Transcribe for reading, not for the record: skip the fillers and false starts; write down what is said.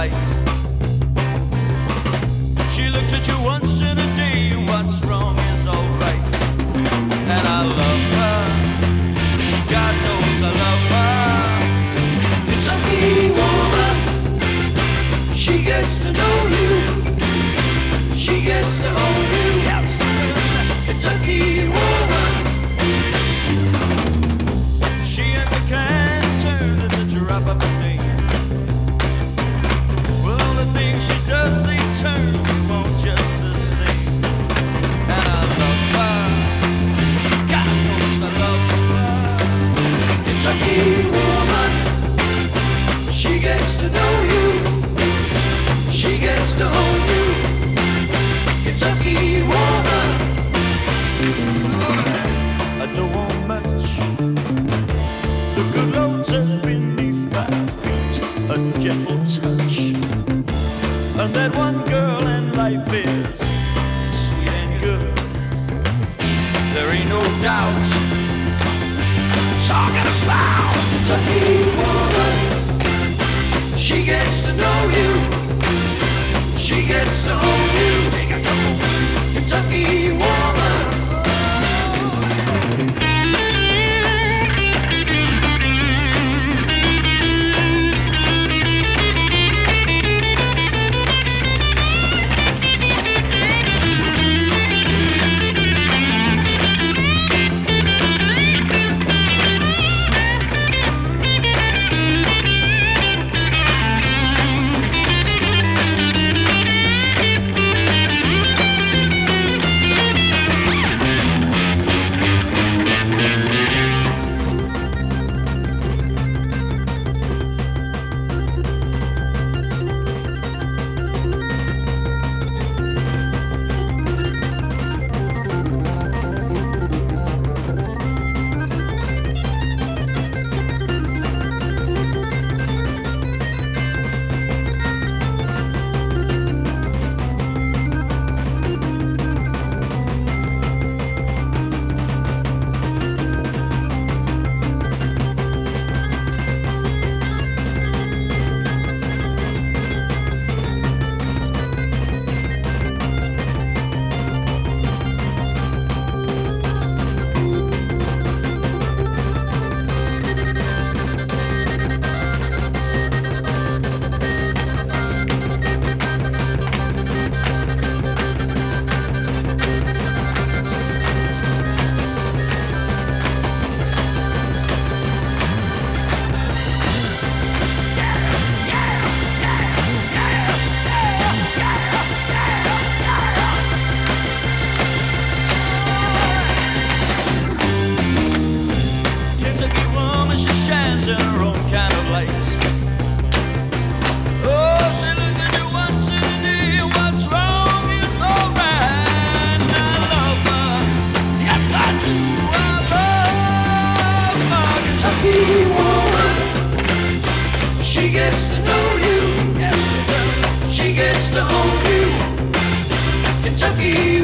light. She looks at you once in a day, what's wrong is alright. And I love her, God knows I love her. Kentucky woman, she gets to know you, she gets to own you. Yes. Kentucky woman, she and the can turn at the drop of a name. Well, the things she does, they turn you on just the same. And I love her, God knows I love her. Kentucky woman, she gets to know you, she gets to own you. Kentucky woman, I don't want much. The good Lord says beneath my feet, a gentle touch. And that one girl in life is sweet and good. There ain't no doubt. Talking about Kentucky woman, she gets to know you, she gets to own you. Kentucky woman. Kentucky